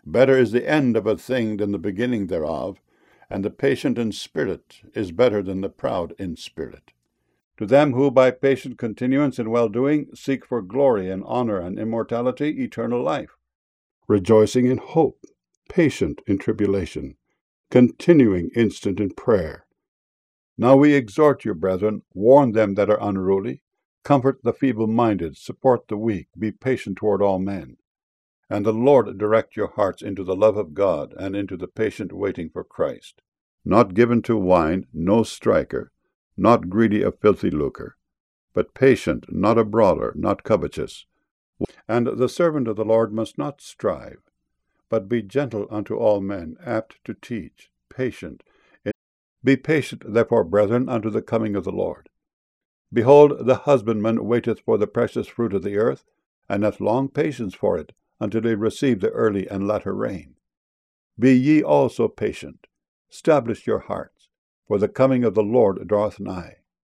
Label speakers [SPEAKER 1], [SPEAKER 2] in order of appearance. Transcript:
[SPEAKER 1] Better is the end of a thing than the beginning thereof, and the patient in spirit is better than the proud in spirit. To them who by patient continuance in well-doing seek for glory and honor and immortality, eternal life, rejoicing in hope, patient in tribulation, continuing instant in prayer. Now we exhort you, brethren, warn them that are unruly, comfort the feeble-minded, support the weak, be patient toward all men. And the Lord direct your hearts into the love of God and into the patient waiting for Christ. Not given to wine, no striker, not greedy of filthy lucre, but patient, not a brawler, not covetous. And the servant of the Lord must not strive, but be gentle unto all men, apt to teach, patient. Be patient, therefore, brethren, unto the coming of the Lord. Behold, the husbandman waiteth for the precious fruit of the earth, and hath long patience for it, until he receive the early and latter rain. Be ye also patient. Establish your hearts, for the coming of the Lord draweth nigh.